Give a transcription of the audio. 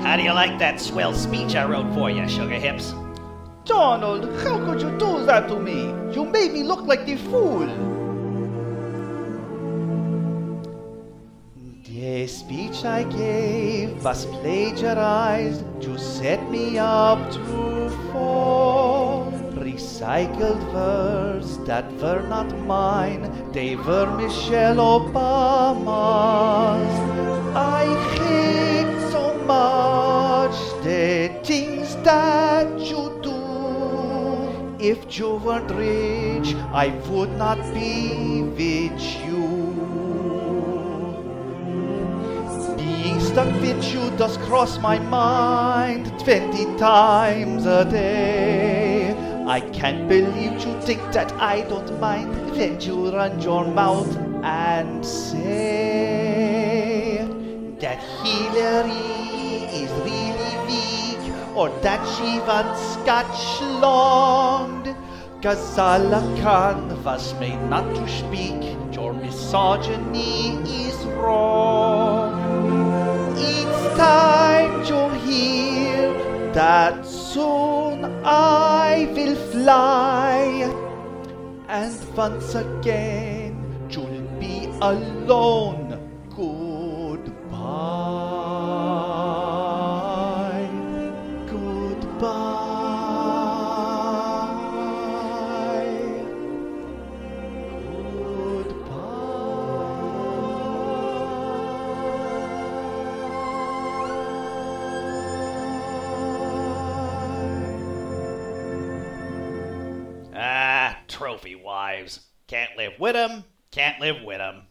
How do you like that swell speech I wrote for you, Sugar Hips? Donald, how could you do that to me? You made me look like the fool. The speech I gave was plagiarized to set me up to fall. Recycled words that were not mine, they were Michelle Obama's. I hate so much the things that you do. If you weren't rich, I would not be with you. Being stuck with you does cross my mind 20 times a day. I can't believe you think that I don't mind when you run your mouth and say that Hillary is really weak, or that she wants Scotch longed. Ghazala Khan was made not to speak. Your misogyny is wrong. It's time to hear that soon I will fly, and once again you'll be alone. Goodbye, goodbye, Ah, trophy wives. Can't live with 'em, can't live with 'em.